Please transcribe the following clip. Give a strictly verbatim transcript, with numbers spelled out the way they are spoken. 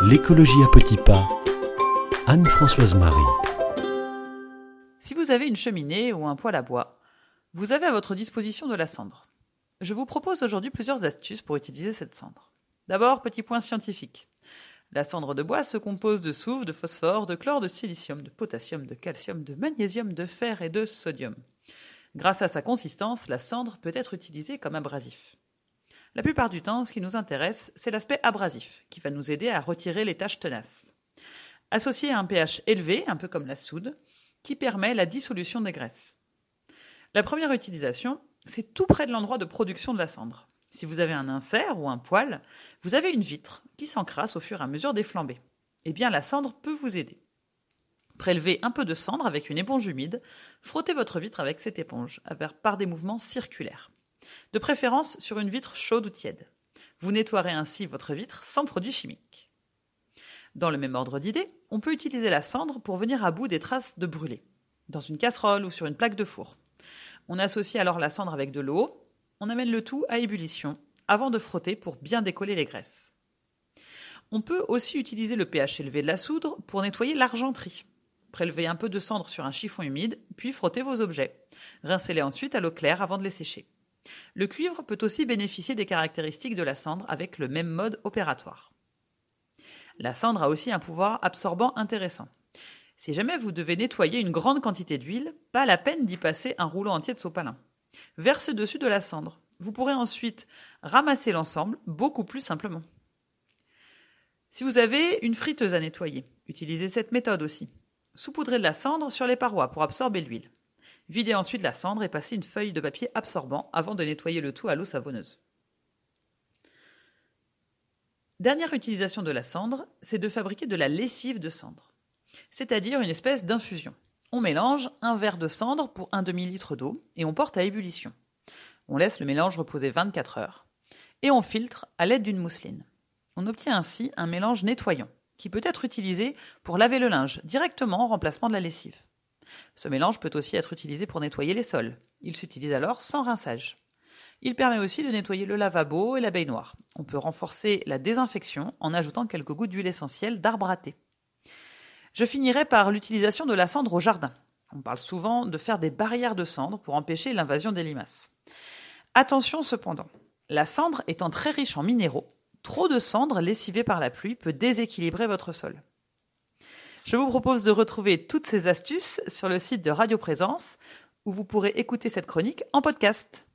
L'écologie à petits pas. Anne-Françoise Marie. Si vous avez une cheminée ou un poêle à bois, vous avez à votre disposition de la cendre. Je vous propose aujourd'hui plusieurs astuces pour utiliser cette cendre. D'abord, petit point scientifique. La cendre de bois se compose de soufre, de phosphore, de chlore, de silicium, de potassium, de calcium, de magnésium, de fer et de sodium. Grâce à sa consistance, la cendre peut être utilisée comme abrasif. La plupart du temps, ce qui nous intéresse, c'est l'aspect abrasif, qui va nous aider à retirer les taches tenaces. Associé à un pH élevé, un peu comme la soude, qui permet la dissolution des graisses. La première utilisation, c'est tout près de l'endroit de production de la cendre. Si vous avez un insert ou un poêle, vous avez une vitre qui s'encrasse au fur et à mesure des flambées. Eh bien, la cendre peut vous aider. Prélevez un peu de cendre avec une éponge humide, frottez votre vitre avec cette éponge par des mouvements circulaires. De préférence sur une vitre chaude ou tiède. Vous nettoierez ainsi votre vitre sans produits chimiques. Dans le même ordre d'idée, on peut utiliser la cendre pour venir à bout des traces de brûlé, dans une casserole ou sur une plaque de four. On associe alors la cendre avec de l'eau, on amène le tout à ébullition avant de frotter pour bien décoller les graisses. On peut aussi utiliser le pH élevé de la soude pour nettoyer l'argenterie. Prélevez un peu de cendre sur un chiffon humide, puis frottez vos objets. Rincez-les ensuite à l'eau claire avant de les sécher. Le cuivre peut aussi bénéficier des caractéristiques de la cendre avec le même mode opératoire. La cendre a aussi un pouvoir absorbant intéressant. Si jamais vous devez nettoyer une grande quantité d'huile, pas la peine d'y passer un rouleau entier de sopalin. Versez dessus de la cendre. Vous pourrez ensuite ramasser l'ensemble beaucoup plus simplement. Si vous avez une friteuse à nettoyer, utilisez cette méthode aussi. Saupoudrez de la cendre sur les parois pour absorber l'huile. Videz ensuite la cendre et passez une feuille de papier absorbant avant de nettoyer le tout à l'eau savonneuse. Dernière utilisation de la cendre, c'est de fabriquer de la lessive de cendre, c'est-à-dire une espèce d'infusion. On mélange un verre de cendre pour un demi-litre d'eau et on porte à ébullition. On laisse le mélange reposer vingt-quatre heures et on filtre à l'aide d'une mousseline. On obtient ainsi un mélange nettoyant qui peut être utilisé pour laver le linge directement en remplacement de la lessive. Ce mélange peut aussi être utilisé pour nettoyer les sols. Il s'utilise alors sans rinçage. Il permet aussi de nettoyer le lavabo et la baignoire. On peut renforcer la désinfection en ajoutant quelques gouttes d'huile essentielle d'arbre à thé. Je finirai par l'utilisation de la cendre au jardin. On parle souvent de faire des barrières de cendre pour empêcher l'invasion des limaces. Attention cependant, la cendre étant très riche en minéraux, trop de cendre lessivée par la pluie peut déséquilibrer votre sol. Je vous propose de retrouver toutes ces astuces sur le site de Radio Présence où vous pourrez écouter cette chronique en podcast.